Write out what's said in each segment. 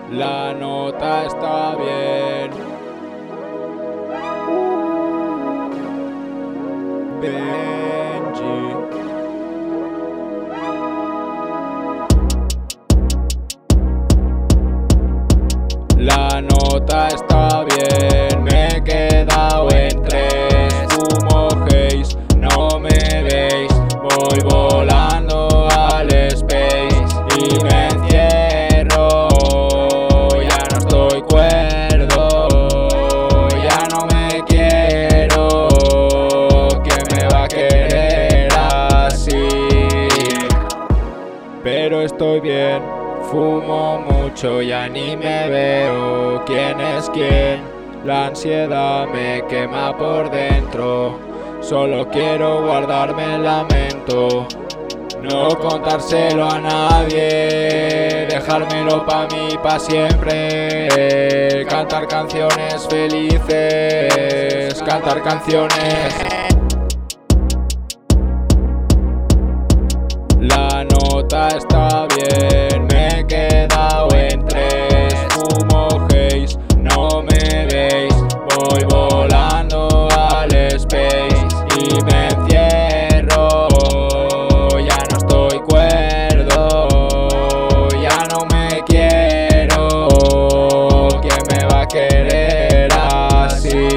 La nota está bien. Benji. La nota está bien, me he quedado en 3. Fumo haze, no me veis. Voy volando al space y me encierro. Ya no estoy cuerdo, ya no me quiero. ¿Quién me va a querer así? Pero estoy bien. Fumo mucho, ya ni me veo quién es quién. La ansiedad me quema por dentro. Solo quiero guardarme el lamento, no contárselo a nadie, dejármelo pa' mí, pa' siempre. Cantar canciones felices, cantar canciones. La nota está bien, me he quedado en 3. Fumo haze, no me veis. Voy volando al space y me encierro. Ya no estoy cuerdo, ya no me quiero. ¿Quién me va a querer así?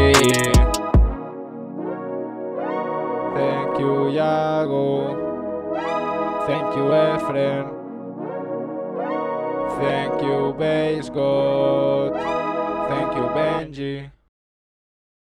Thank you, Yago. Thank you, Efren. Thank you, Base God. Thank you, Benji.